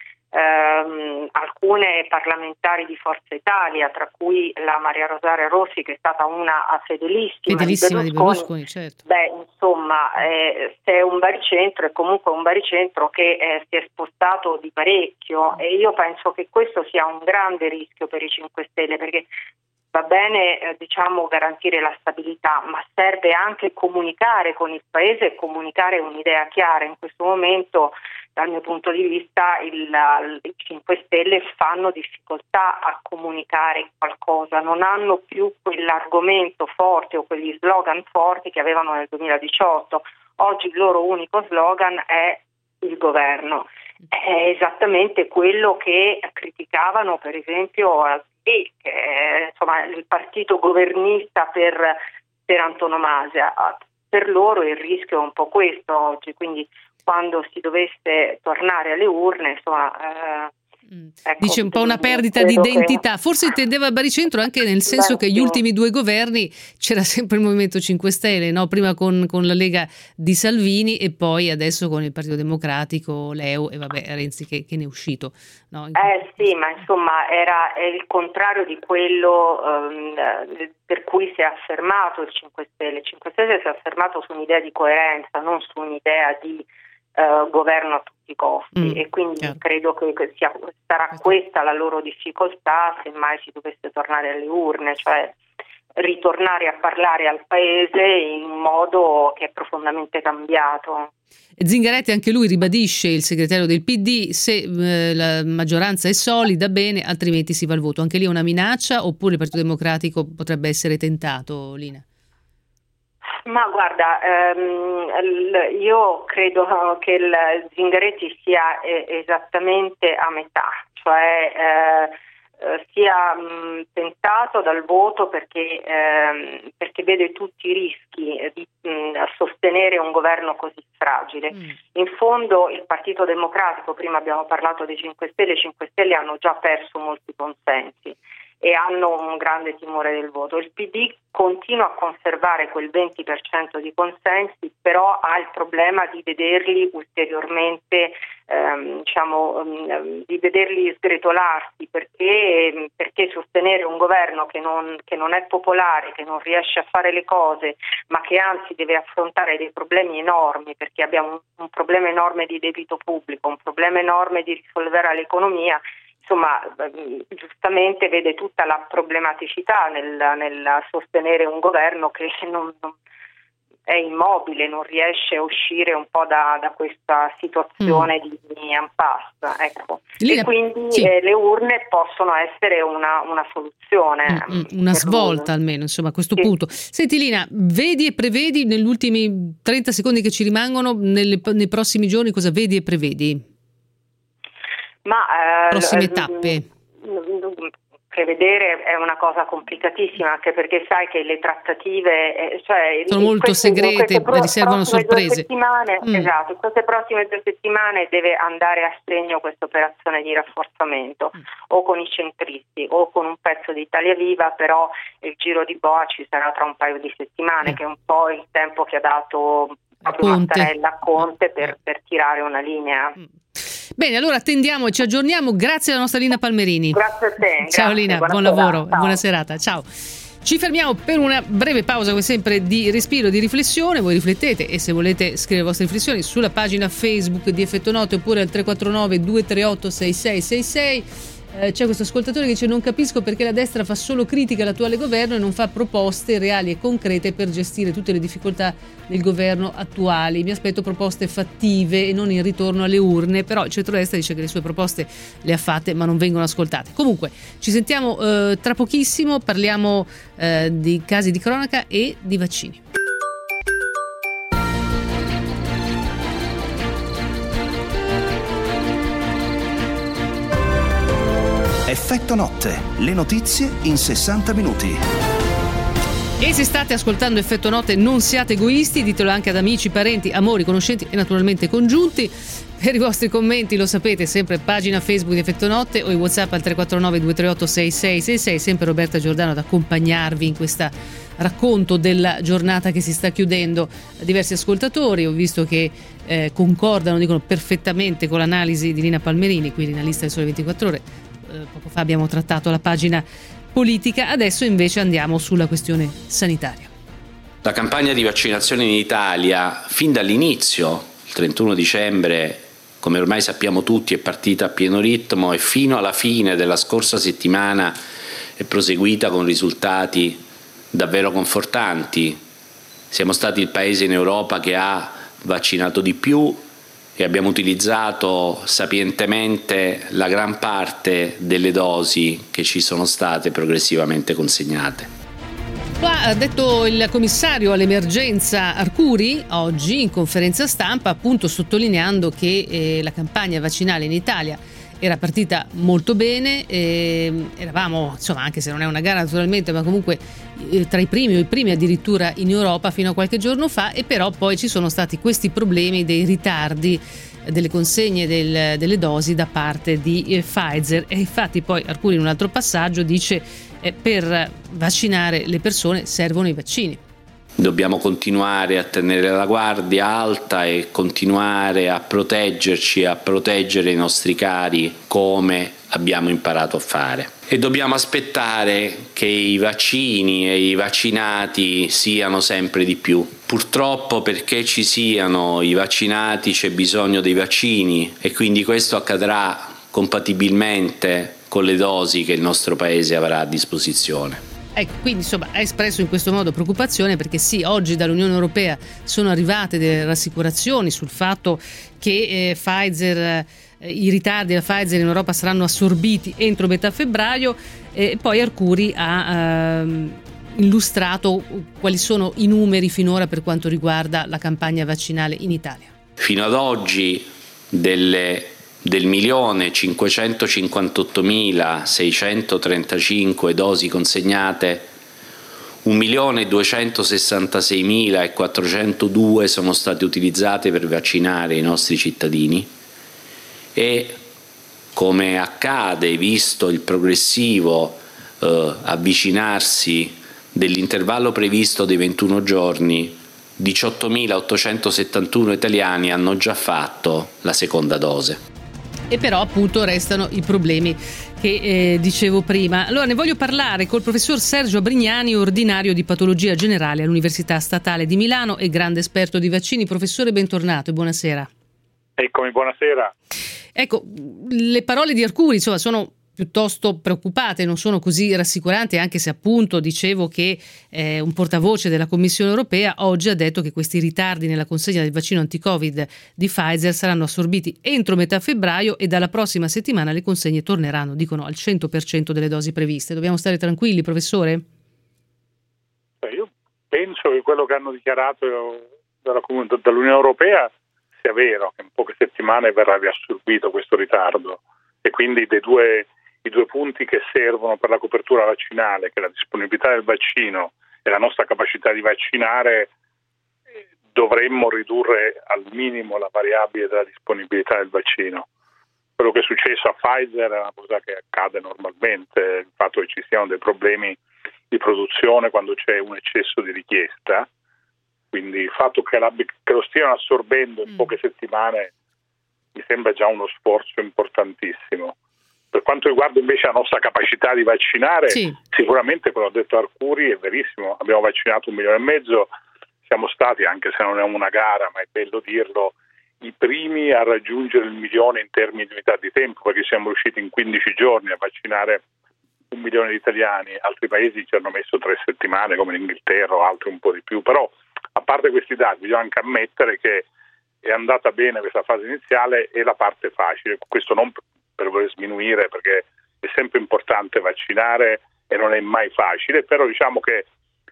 ehm, alcune parlamentari di Forza Italia, tra cui la Maria Rosaria Rossi, che è stata una fedelissima, fedelissima di Berlusconi, Berlusconi, di Berlusconi, certo. Beh, insomma, eh, se è un baricentro è comunque un baricentro che eh, si è spostato di parecchio, e io penso che questo sia un grande rischio per i cinque Stelle, perché va bene eh, diciamo garantire la stabilità, ma serve anche comunicare con il Paese e comunicare un'idea chiara. In questo momento, dal mio punto di vista, il, i cinque Stelle fanno difficoltà a comunicare qualcosa, non hanno più quell'argomento forte o quegli slogan forti che avevano nel duemiladiciotto. Oggi il loro unico slogan è il governo. È esattamente quello che criticavano, per esempio, che è, insomma, il partito governista per, per antonomasia. Per loro il rischio è un po' questo oggi, quindi quando si dovesse tornare alle urne, insomma, eh, ecco, dice un po' una perdita di identità, che... forse intendeva baricentro anche nel senso Beh, che gli ultimi due governi c'era sempre il Movimento cinque Stelle, no? Prima con, con la Lega di Salvini e poi adesso con il Partito Democratico, l'E U e vabbè Renzi che, che ne è uscito, no? Eh sì, ma insomma era è il contrario di quello um, per cui si è affermato il cinque Stelle. Il cinque Stelle si è affermato su un'idea di coerenza, non su un'idea di Uh, governo a tutti i costi, mm, e quindi certo. credo che sia, sarà questa la loro difficoltà se mai si dovesse tornare alle urne, cioè ritornare a parlare al Paese in un modo che è profondamente cambiato. Zingaretti anche lui ribadisce, il segretario del P D, se eh, la maggioranza è solida bene, altrimenti si va al voto. Anche lì è una minaccia, oppure il Partito Democratico potrebbe essere tentato, Lina? Ma guarda, ehm, l- io credo che il Zingaretti sia eh, esattamente a metà, cioè eh, eh, sia mh, tentato dal voto perché, ehm, perché vede tutti i rischi di mh, sostenere un governo così fragile. Mm. In fondo il Partito Democratico, prima abbiamo parlato dei cinque Stelle, i cinque Stelle hanno già perso molti consensi e hanno un grande timore del voto. Il P D continua a conservare quel venti per cento di consensi, però ha il problema di vederli ulteriormente ehm, diciamo, um, di vederli sgretolarsi, perché, perché sostenere un governo che non, che non è popolare, che non riesce a fare le cose, ma che anzi deve affrontare dei problemi enormi, perché abbiamo un, un problema enorme di debito pubblico, un problema enorme di risolvere l'economia. Insomma, giustamente vede tutta la problematicità nel, nel sostenere un governo che non, non è immobile, non riesce a uscire un po' da, da questa situazione mm. di, di impasse. Ecco. Lina, e quindi sì. eh, le urne possono essere una, una soluzione. Mm, una svolta lui. almeno, insomma, a questo sì. punto. Senti Lina, vedi e prevedi negli ultimi trenta secondi che ci rimangono, nelle, nei prossimi giorni, cosa vedi e prevedi? Ma, eh, prossime tappe? Prevedere è una cosa complicatissima, anche perché sai che le trattative eh, cioè, sono molto queste, segrete, queste riservano sorprese. Settimane, mm. Esatto, queste prossime due settimane deve andare a segno questa operazione di rafforzamento, mm. o con i centristi o con un pezzo di Italia Viva, però il giro di boa ci sarà tra un paio di settimane, mm. che è un po' il tempo che ha dato proprio Mattarella a Conte per, per tirare una linea. Mm. Bene, allora attendiamo e ci aggiorniamo. Grazie alla nostra Lina Palmerini. Grazie a te. Ciao grazie, Lina, buon serata, lavoro, ciao. buona serata. Ciao. Ci fermiamo per una breve pausa, come sempre, di respiro, di riflessione. Voi riflettete e se volete scrivere le vostre riflessioni sulla pagina Facebook di Effetto Note oppure al tre quattro nove due tre otto sei sei sei sei. Eh, c'è questo ascoltatore che dice: non capisco perché la destra fa solo critica all'attuale governo e non fa proposte reali e concrete per gestire tutte le difficoltà del governo attuali. Mi aspetto proposte fattive e non in ritorno alle urne, però il centrodestra dice che le sue proposte le ha fatte ma non vengono ascoltate. Comunque ci sentiamo eh, tra pochissimo, parliamo eh, di casi di cronaca e di vaccini. Effetto Notte, le notizie in sessanta minuti. E se state ascoltando Effetto Notte, non siate egoisti, ditelo anche ad amici, parenti, amori, conoscenti e naturalmente congiunti. Per i vostri commenti, lo sapete, sempre pagina Facebook di Effetto Notte o i WhatsApp al tre quattro nove due tre otto sei sei sei sei, sempre Roberta Giordano ad accompagnarvi in questo racconto della giornata che si sta chiudendo. Diversi ascoltatori ho visto che eh, concordano, dicono perfettamente con l'analisi di Lina Palmerini, qui in Lista del Sole ventiquattro Ore. Poco fa abbiamo trattato la pagina politica, adesso invece andiamo sulla questione sanitaria. La campagna di vaccinazione in Italia, fin dall'inizio, il trentuno dicembre, come ormai sappiamo tutti, è partita a pieno ritmo e fino alla fine della scorsa settimana è proseguita con risultati davvero confortanti. Siamo stati il paese in Europa che ha vaccinato di più e abbiamo utilizzato sapientemente la gran parte delle dosi che ci sono state progressivamente consegnate. Lo ha detto il commissario all'emergenza Arcuri oggi in conferenza stampa, appunto sottolineando che eh, la campagna vaccinale in Italia era partita molto bene, eh, eravamo, insomma, anche se non è una gara naturalmente, ma comunque eh, tra i primi o i primi addirittura in Europa fino a qualche giorno fa, e però poi ci sono stati questi problemi dei ritardi delle consegne del, delle dosi da parte di eh, Pfizer, e infatti poi Arcuri in un altro passaggio dice eh, per vaccinare le persone servono i vaccini. Dobbiamo continuare a tenere la guardia alta e continuare a proteggerci, a proteggere i nostri cari come abbiamo imparato a fare. E dobbiamo aspettare che i vaccini e i vaccinati siano sempre di più. Purtroppo, perché ci siano i vaccinati c'è bisogno dei vaccini, e quindi questo accadrà compatibilmente con le dosi che il nostro Paese avrà a disposizione. Ecco, quindi insomma ha espresso in questo modo preoccupazione perché sì, oggi dall'Unione Europea sono arrivate delle rassicurazioni sul fatto che eh, Pfizer, eh, i ritardi della Pfizer in Europa saranno assorbiti entro metà febbraio, e eh, poi Arcuri ha eh, illustrato quali sono i numeri finora per quanto riguarda la campagna vaccinale in Italia. Fino ad oggi delle del milione cinquecentocinquantottomilaseicentotrentacinque dosi consegnate, un milione duecentosessantaseimilaquattrocentodue sono state utilizzate per vaccinare i nostri cittadini, e come accade visto il progressivo eh, avvicinarsi dell'intervallo previsto dei ventuno giorni, diciottomilaottocentosettantuno italiani hanno già fatto la seconda dose. E però appunto restano i problemi che eh, dicevo prima. Allora ne voglio parlare col professor Sergio Abrignani, ordinario di patologia generale all'Università Statale di Milano e grande esperto di vaccini. Professore, bentornato e buonasera. Eccomi, buonasera. Ecco, le parole di Arcuri insomma sono piuttosto preoccupate, non sono così rassicuranti, anche se appunto dicevo che eh, un portavoce della Commissione europea oggi ha detto che questi ritardi nella consegna del vaccino anti-Covid di Pfizer saranno assorbiti entro metà febbraio e dalla prossima settimana le consegne torneranno, dicono, al cento per cento delle dosi previste. Dobbiamo stare tranquilli, professore? Beh, io penso che quello che hanno dichiarato dalla, dall'Unione Europea sia vero, che in poche settimane verrà riassorbito questo ritardo e quindi dei due i due punti che servono per la copertura vaccinale, che è la disponibilità del vaccino e la nostra capacità di vaccinare, dovremmo ridurre al minimo la variabile della disponibilità del vaccino. Quello che è successo a Pfizer è una cosa che accade normalmente, il fatto che ci siano dei problemi di produzione quando c'è un eccesso di richiesta, quindi il fatto che, la, che lo stiano assorbendo in poche settimane mi sembra già uno sforzo importantissimo. Per quanto riguarda invece la nostra capacità di vaccinare, sì. Sicuramente quello che ha detto Arcuri è verissimo, abbiamo vaccinato un milione e mezzo, siamo stati, anche se non è una gara, ma è bello dirlo, i primi a raggiungere il milione in termini di unità di tempo, perché siamo riusciti in quindici giorni a vaccinare un milione di italiani, altri paesi ci hanno messo tre settimane come l'Inghilterra o altri un po' di più, però a parte questi dati bisogna anche ammettere che è andata bene questa fase iniziale e la parte facile, questo non per voler sminuire, perché è sempre importante vaccinare e non è mai facile, però diciamo che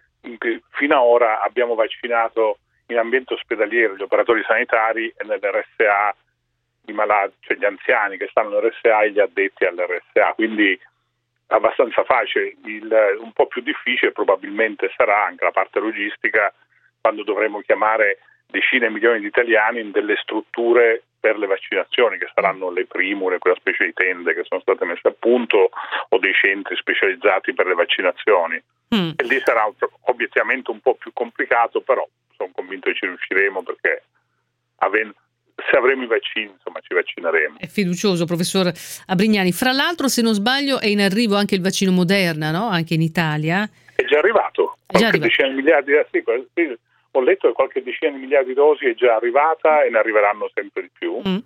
fino ad ora abbiamo vaccinato in ambiente ospedaliero gli operatori sanitari e nell'R S A i malati, cioè gli anziani che stanno nell'R S A e gli addetti all'R S A, quindi abbastanza facile. Il, un po' più difficile probabilmente sarà anche la parte logistica, quando dovremo chiamare decine di milioni di italiani in delle strutture per le vaccinazioni, che saranno le primule, quella specie di tende che sono state messe a punto, o dei centri specializzati per le vaccinazioni. Mm. E lì sarà obiettivamente un po' più complicato, però sono convinto che ci riusciremo, perché aven- se avremo i vaccini, insomma, ci vaccineremo. È fiducioso, professor Abrignani. Fra l'altro, se non sbaglio, è in arrivo anche il vaccino Moderna, no? Anche in Italia. È già arrivato. È già arrivato. Decine di miliardi di sì, sì. Ho letto che qualche decina di miliardi di dosi è già arrivata e ne arriveranno sempre di più, mm.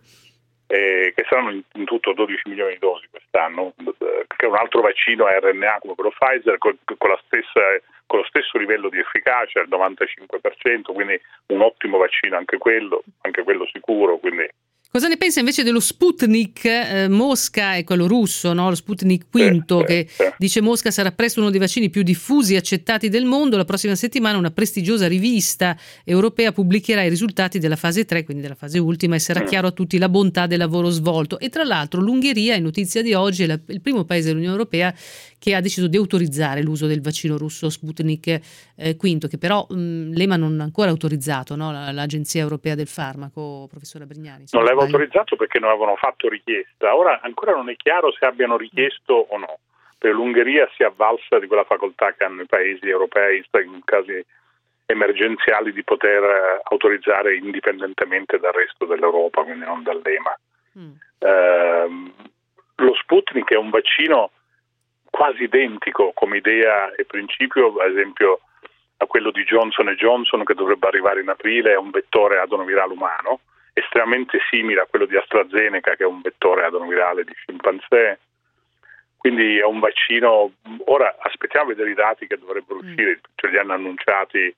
eh, che saranno in, in tutto dodici milioni di dosi quest'anno, che è un altro vaccino a R N A come quello Pfizer, con, con, la stessa, con lo stesso livello di efficacia, il novantacinque per cento, quindi un ottimo vaccino anche quello, anche quello sicuro. Quindi. Cosa ne pensa invece dello Sputnik? Eh, Mosca è quello russo, no? Lo Sputnik quinto, eh, che eh, dice Mosca sarà presto uno dei vaccini più diffusi e accettati del mondo. La prossima settimana una prestigiosa rivista europea pubblicherà i risultati della fase tre, quindi della fase ultima, e sarà mm. chiaro a tutti la bontà del lavoro svolto. E tra l'altro l'Ungheria, in notizia di oggi, è la, il primo paese dell'Unione Europea che ha deciso di autorizzare l'uso del vaccino russo Sputnik eh, quinto, che però mh, l'E M A non ha ancora autorizzato, no? L'Agenzia Europea del Farmaco, professore Abrignani. Non l'aveva autorizzato perché non avevano fatto richiesta. Ora ancora non è chiaro se abbiano richiesto o no. Per l'Ungheria si è avvalsa di quella facoltà che hanno i paesi europei in casi emergenziali di poter autorizzare indipendentemente dal resto dell'Europa, quindi non dall'E M A. Mm. Eh, lo Sputnik è un vaccino quasi identico come idea e principio, ad esempio, a quello di Johnson and Johnson, che dovrebbe arrivare in aprile, è un vettore adenovirale umano, estremamente simile a quello di AstraZeneca, che è un vettore adenovirale di scimpanzé. Quindi è un vaccino. Ora aspettiamo a vedere i dati che dovrebbero uscire, cioè li hanno annunciati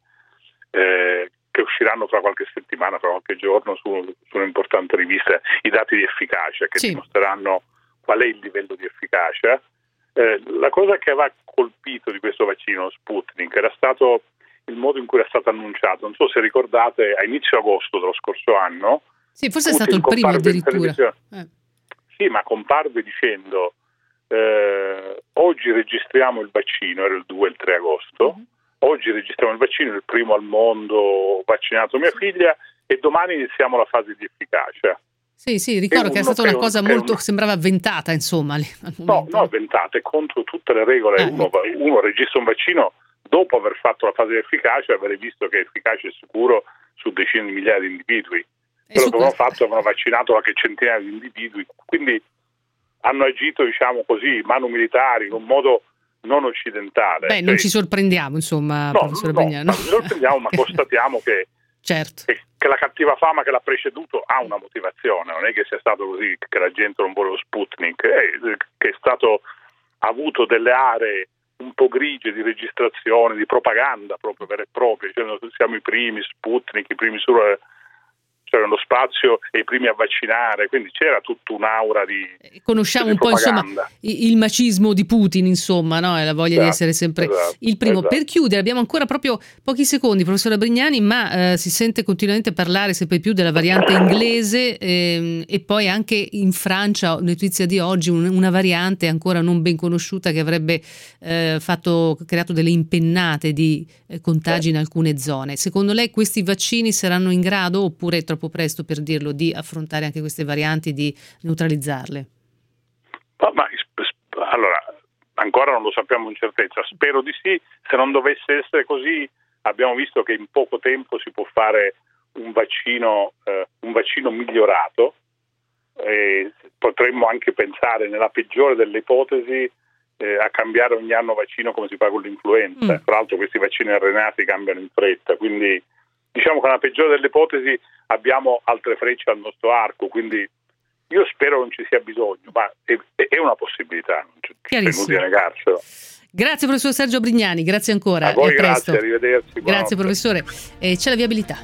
eh, che usciranno fra qualche settimana, fra qualche giorno su, su un'importante rivista, i dati di efficacia che sì. dimostreranno qual è il livello di efficacia. Eh, la cosa che aveva colpito di questo vaccino Sputnik era stato il modo in cui era stato annunciato. Non so se ricordate, a inizio agosto dello scorso anno, sì, forse è stato il primo addirittura. Eh. Sì, ma comparve dicendo eh, oggi registriamo il vaccino, era il due e il tre agosto, mm-hmm. oggi registriamo il vaccino, il primo al mondo, ho vaccinato mia figlia e domani iniziamo la fase di efficacia. Sì, sì, ricordo che è stata una cosa molto, un... sembrava avventata, insomma. Lì, al no, no, avventata, è contro tutte le regole. Eh. Uno, uno registra un vaccino dopo aver fatto la fase di efficacia, avere visto che è efficace e sicuro su decine di migliaia di individui. Quello che avevano fatto, avevano vaccinato anche centinaia di individui, quindi hanno agito, diciamo così, manu militari, in un modo non occidentale. Beh, non ci sorprendiamo, insomma, no, professore no, Brignani. Non ci sorprendiamo, ma constatiamo che, certo. che, che la cattiva fama che l'ha preceduto ha una motivazione, non è che sia stato così, che la gente non vuole lo Sputnik, è, che è stato ha avuto delle aree un po' grigie di registrazione, di propaganda proprio vera e propria, cioè, siamo i primi Sputnik, i primi su cioè nello spazio e i primi a vaccinare, quindi c'era tutta un'aura di conosciamo di un po' propaganda. Insomma il macismo di Putin, insomma, no? E la voglia esatto, di essere sempre esatto, il primo. Esatto. Per chiudere abbiamo ancora proprio pochi secondi, professore Brignani, ma eh, si sente continuamente parlare sempre più della variante inglese ehm, e poi anche in Francia, notizia di oggi, un, una variante ancora non ben conosciuta che avrebbe eh, fatto creato delle impennate di eh, contagi in alcune zone. Secondo lei questi vaccini saranno in grado, oppure è troppo presto per dirlo, di affrontare anche queste varianti, di neutralizzarle? Ma, ma, allora, ancora non lo sappiamo in certezza, spero di sì. Se non dovesse essere così, abbiamo visto che in poco tempo si può fare un vaccino, eh, un vaccino migliorato, e potremmo anche pensare, nella peggiore delle ipotesi, eh, a cambiare ogni anno vaccino come si fa con l'influenza. Mm. Tra l'altro questi vaccini R N A si cambiano in fretta, quindi diciamo che nella peggiore delle ipotesi abbiamo altre frecce al nostro arco, quindi io spero non ci sia bisogno, ma è, è una possibilità, non c'è inutile negarselo. Grazie professor Sergio Brignani, grazie ancora. A voi e a grazie, presto. arrivederci. Grazie professore. E c'è la viabilità.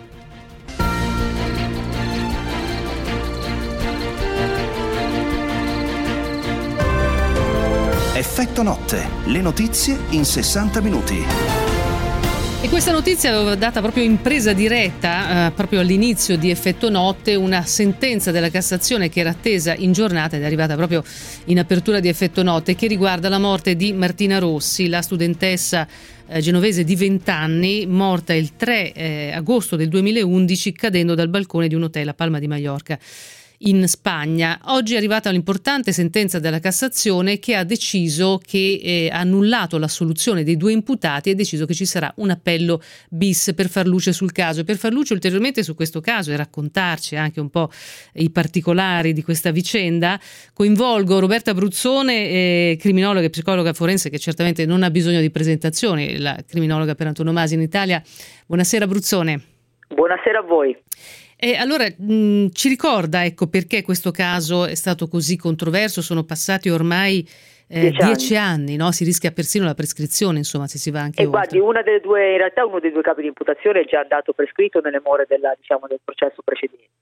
Effetto notte, le notizie in sessanta minuti. E questa notizia l'avevo data proprio in presa diretta, eh, proprio all'inizio di Effetto Notte, una sentenza della Cassazione che era attesa in giornata ed è arrivata proprio in apertura di Effetto Notte, che riguarda la morte di Martina Rossi, la studentessa eh, genovese di venti anni, morta il tre eh, agosto del duemilaundici cadendo dal balcone di un hotel a Palma di Mallorca, in Spagna. Oggi è arrivata un'importante sentenza della Cassazione che ha deciso che eh, ha annullato l'assoluzione dei due imputati e ha deciso che ci sarà un appello bis per far luce sul caso. Per far luce ulteriormente su questo caso e raccontarci anche un po' i particolari di questa vicenda, coinvolgo Roberta Bruzzone, eh, criminologa e psicologa forense, che certamente non ha bisogno di presentazioni, la criminologa per antonomasia in Italia. Buonasera Bruzzone. Buonasera a voi. E allora mh, ci ricorda, ecco, perché questo caso è stato così controverso? Sono passati ormai eh, dieci, dieci anni, anni no? Si rischia persino la prescrizione, insomma, se si va anche e oltre. Guardi, una delle due, in realtà uno dei due capi di imputazione è già andato prescritto nelle more della, diciamo, del processo precedente.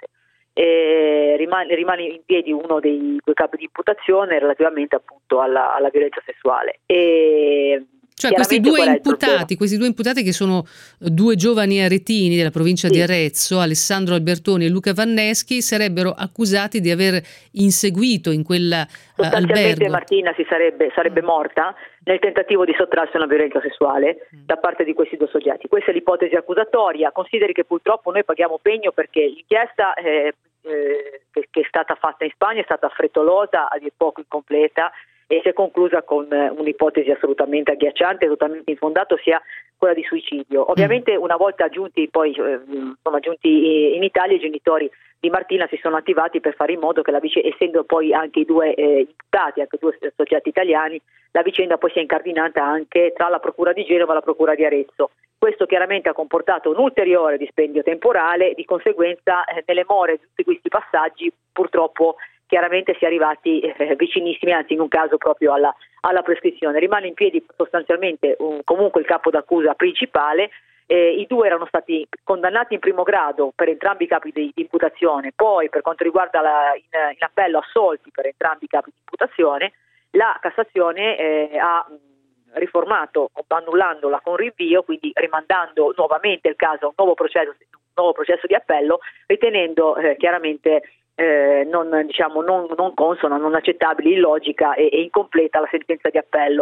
E rimane, rimane in piedi uno dei due capi di imputazione relativamente appunto alla, alla violenza sessuale. E Cioè questi due imputati, questi due imputati che sono due giovani aretini della provincia sì. di Arezzo, Alessandro Albertoni e Luca Vanneschi, sarebbero accusati di aver inseguito in quella sostanzialmente albergo. Martina si sarebbe, sarebbe morta nel tentativo di sottrarsi a una violenza sessuale mm. da parte di questi due soggetti. Questa è l'ipotesi accusatoria. Consideri che purtroppo noi paghiamo pegno perché l'inchiesta eh, eh, che, che è stata fatta in Spagna è stata frettolosa, a dir poco incompleta, e si è conclusa con un'ipotesi assolutamente agghiacciante, totalmente infondata, ossia quella di suicidio. Ovviamente una volta giunti poi eh, insomma, giunti in Italia, i genitori di Martina si sono attivati per fare in modo che la vicenda, essendo poi anche i due eh, imputati, anche due soggetti italiani, la vicenda poi sia incardinata anche tra la Procura di Genova e la Procura di Arezzo. Questo chiaramente ha comportato un ulteriore dispendio temporale, di conseguenza eh, nelle more di tutti questi passaggi purtroppo chiaramente si è arrivati eh, vicinissimi, anzi in un caso proprio alla, alla prescrizione. Rimane in piedi sostanzialmente un, comunque il capo d'accusa principale. Eh, I due erano stati condannati in primo grado per entrambi i capi di, di imputazione, poi per quanto riguarda la, in, in appello assolti per entrambi i capi di imputazione. La Cassazione eh, ha riformato, annullandola con rinvio, quindi rimandando nuovamente il caso a un nuovo processo, un nuovo processo di appello, ritenendo eh, chiaramente Eh, non, diciamo, non, non consona, non accettabile, illogica e, e incompleta la sentenza di appello.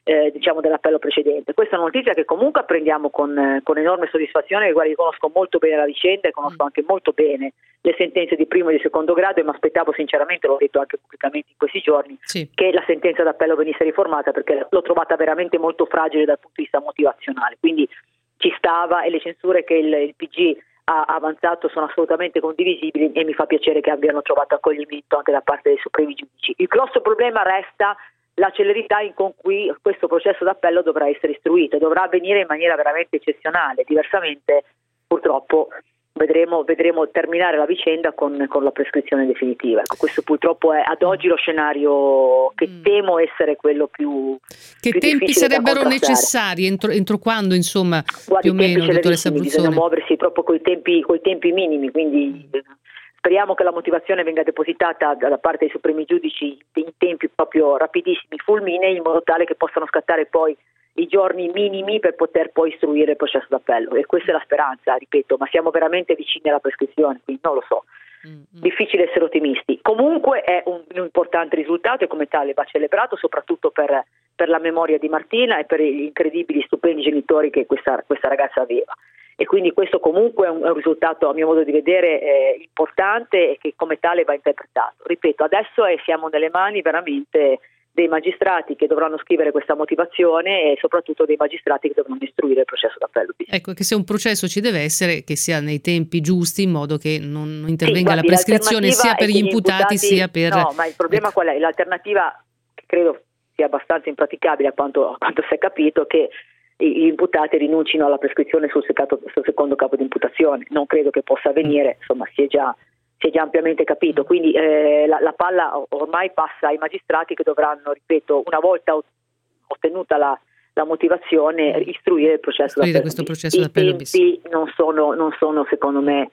eh, diciamo dell'appello precedente. Questa è una notizia che comunque apprendiamo con, eh, con enorme soddisfazione, guarda, io conosco molto bene la vicenda e conosco anche molto bene le sentenze di primo e di secondo grado e mi aspettavo sinceramente, l'ho detto anche pubblicamente in questi giorni, sì, che la sentenza d'appello venisse riformata, perché l'ho trovata veramente molto fragile dal punto di vista motivazionale, quindi ci stava, e le censure che il, il P G ha avanzato sono assolutamente condivisibili e mi fa piacere che abbiano trovato accoglimento anche da parte dei supremi giudici. Il grosso problema resta la celerità in con cui questo processo d'appello dovrà essere istruito e dovrà avvenire in maniera veramente eccezionale, diversamente purtroppo vedremo, vedremo terminare la vicenda con, con la prescrizione definitiva. Ecco, questo purtroppo è ad oggi lo scenario che mm. temo essere quello più Che più tempi sarebbero necessari? Entro, entro quando, insomma, Guardi, più o meno, dottoressa Bruzzone? Bisogna muoversi proprio coi tempi, coi tempi minimi, quindi mm. speriamo che la motivazione venga depositata da parte dei supremi giudici in tempi proprio rapidissimi, fulminei, in modo tale che possano scattare poi i giorni minimi per poter poi istruire il processo d'appello, e questa è la speranza, ripeto, ma siamo veramente vicini alla prescrizione, quindi non lo so, mm-hmm. difficile essere ottimisti. Comunque è un, un importante risultato e come tale va celebrato, soprattutto per, per la memoria di Martina e per gli incredibili, stupendi genitori che questa, questa ragazza aveva. E quindi questo comunque è un, è un risultato, a mio modo di vedere, eh, importante e che come tale va interpretato. Ripeto, adesso è, siamo nelle mani veramente dei magistrati che dovranno scrivere questa motivazione e soprattutto dei magistrati che dovranno istruire il processo d'appello. Ecco, che se un processo ci deve essere, che sia nei tempi giusti, in modo che non intervenga sì, guardi, la prescrizione sia per gli imputati, imputati sia per... No, ma il problema ecco. qual è? L'alternativa, che credo sia abbastanza impraticabile a quanto, a quanto si è capito, che gli imputati rinuncino alla prescrizione sul, secato, sul secondo capo di imputazione. Non credo che possa avvenire, insomma si è già... si è già ampiamente capito, quindi eh, la, la palla ormai passa ai magistrati che dovranno, ripeto, una volta ottenuta la, la motivazione, istruire il processo istruire d'appello. Questo processo I d'appello tempi non sono, non sono secondo me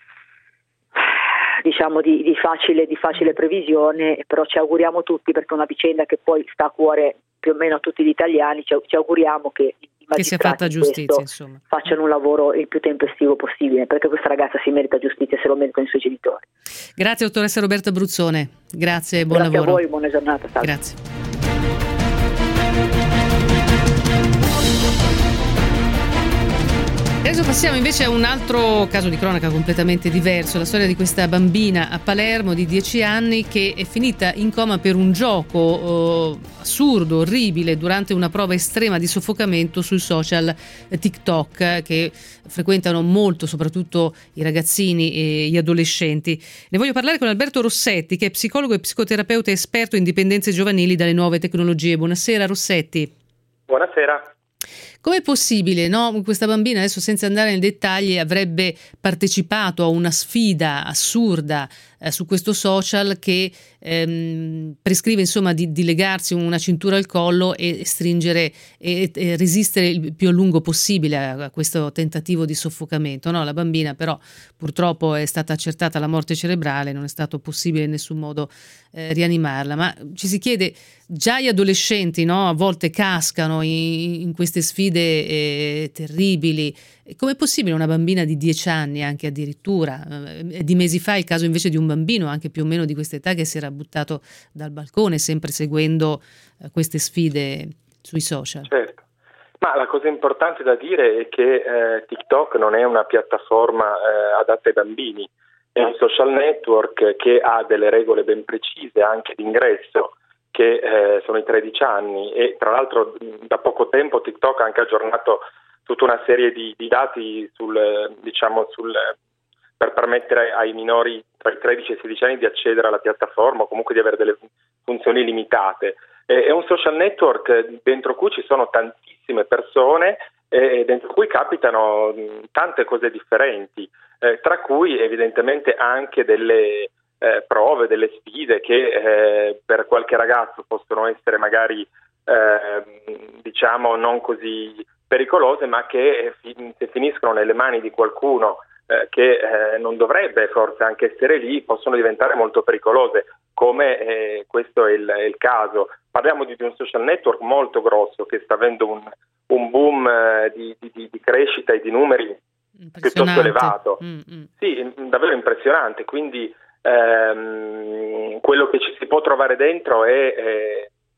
diciamo di, di, facile, di facile previsione, però ci auguriamo tutti, perché è una vicenda che poi sta a cuore più o meno a tutti gli italiani, ci, ci auguriamo che che sia fatta giustizia, insomma, facciano un lavoro il più tempestivo possibile, perché questa ragazza si merita giustizia, se lo meritano i suoi genitori. Grazie dottoressa Roberta Bruzzone, grazie e buon grazie lavoro. Grazie a voi, buona giornata. Salve. Grazie. Adesso passiamo invece a un altro caso di cronaca completamente diverso, la storia di questa bambina a Palermo di dieci anni che è finita in coma per un gioco eh, assurdo, orribile, durante una prova estrema di soffocamento sui social eh, TikTok, che frequentano molto soprattutto i ragazzini e gli adolescenti. Ne voglio parlare con Alberto Rossetti, che è psicologo e psicoterapeuta esperto in dipendenze giovanili dalle nuove tecnologie. Buonasera Rossetti. Buonasera. Com'è possibile, no? Questa bambina, adesso senza andare nei dettagli, avrebbe partecipato a una sfida assurda eh, su questo social che ehm, prescrive insomma di, di legarsi una cintura al collo e stringere e, e resistere il più a lungo possibile a, a questo tentativo di soffocamento, no? La bambina però purtroppo è stata accertata la morte cerebrale, non è stato possibile in nessun modo eh, rianimarla, ma ci si chiede, già gli adolescenti, no? A volte cascano in, in queste sfide eh, terribili. Com'è possibile una bambina di dieci anni, anche addirittura, eh, di mesi fa il caso invece di un bambino anche più o meno di questa età che si era buttato dal balcone sempre seguendo eh, queste sfide sui social? Certo, ma la cosa importante da dire è che eh, TikTok non è una piattaforma eh, adatta ai bambini, è un social network che ha delle regole ben precise anche di ingresso, che eh, sono i tredici anni, e tra l'altro da poco tempo TikTok ha anche aggiornato tutta una serie di, di dati sul, diciamo, sul, per permettere ai minori tra i tredici e i sedici anni di accedere alla piattaforma o comunque di avere delle funzioni limitate. È un social network dentro cui ci sono tantissime persone e dentro cui capitano tante cose differenti, eh, tra cui evidentemente anche delle Eh, prove, delle sfide che eh, per qualche ragazzo possono essere magari eh, diciamo non così pericolose, ma che eh, fi- se finiscono nelle mani di qualcuno eh, che eh, non dovrebbe forse anche essere lì, possono diventare molto pericolose, come eh, questo è il, è il caso. Parliamo di, di un social network molto grosso che sta avendo un, un boom eh, di, di, di crescita e di numeri piuttosto elevato. Mm-hmm. Sì, davvero impressionante, quindi ehm, quello che ci si può trovare dentro è, è,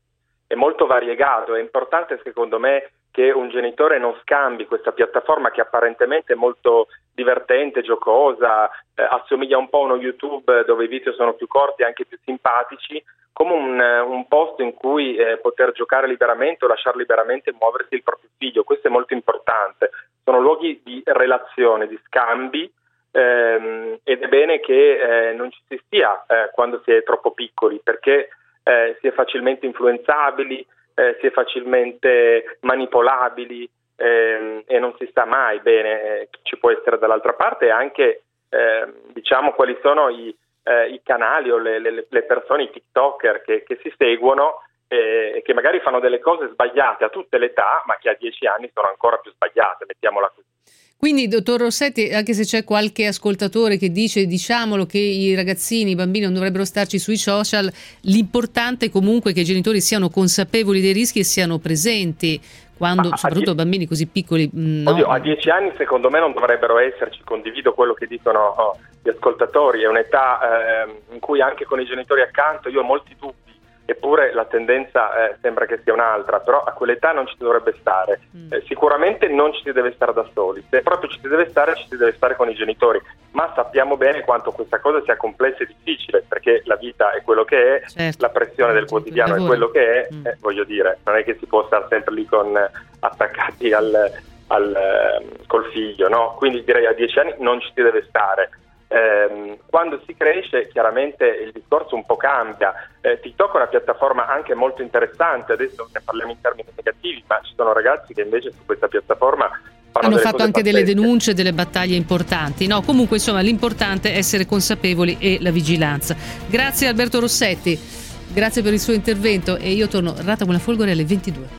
è molto variegato. È importante secondo me che un genitore non scambi questa piattaforma che apparentemente è molto divertente, giocosa, eh, assomiglia un po' a uno YouTube dove i video sono più corti e anche più simpatici, come un, un posto in cui eh, poter giocare liberamente o lasciare liberamente muoversi il proprio figlio. Questo è molto importante. Sono luoghi di relazione, di scambi, ehm, ed è bene che eh, non ci si stia eh, quando si è troppo piccoli, perché eh, si è facilmente influenzabili, eh, si è facilmente manipolabili, ehm, e non si sta mai bene eh, chi ci può essere dall'altra parte, e anche eh, diciamo quali sono i Eh, i canali o le, le, le persone, i TikToker che, che si seguono e eh, che magari fanno delle cose sbagliate a tutte le età, ma che a dieci anni sono ancora più sbagliate, mettiamola così. Quindi, dottor Rossetti, anche se c'è qualche ascoltatore che dice, diciamolo, che i ragazzini, i bambini non dovrebbero starci sui social, l'importante è comunque che i genitori siano consapevoli dei rischi e siano presenti, quando, soprattutto die- bambini così piccoli. No. Oddio, a dieci anni secondo me non dovrebbero esserci, condivido quello che dicono oh, gli ascoltatori, è un'età eh, in cui anche con i genitori accanto io ho molti dubbi, eppure la tendenza eh, sembra che sia un'altra, però a quell'età non ci si dovrebbe stare. Mm. Eh, sicuramente non ci si deve stare da soli, se proprio ci si deve stare, ci si deve stare con i genitori, ma sappiamo bene quanto questa cosa sia complessa e difficile, perché la vita è quello che è, certo. La pressione del quotidiano è quello che è, mm. eh, voglio dire, non è che si può stare sempre lì con attaccati al, al, col figlio, no? Quindi direi a dieci anni non ci si deve stare. Eh, quando si cresce chiaramente il discorso un po' cambia. eh, TikTok è una piattaforma anche molto interessante, adesso ne parliamo in termini negativi, ma ci sono ragazzi che invece su questa piattaforma fanno hanno delle fatto cose anche pazzesche. delle denunce, delle battaglie importanti. No, comunque insomma l'importante è essere consapevoli e la vigilanza. Grazie Alberto Rossetti, grazie per il suo intervento, e io torno rata come la folgore alle ventidue.